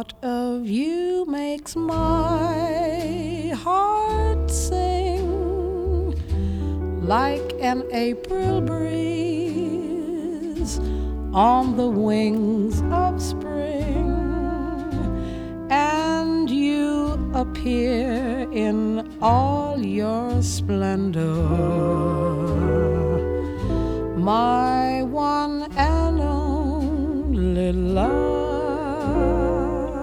of you makes my heart sing like an April breeze on the wings of spring, and you appear in all your splendor. My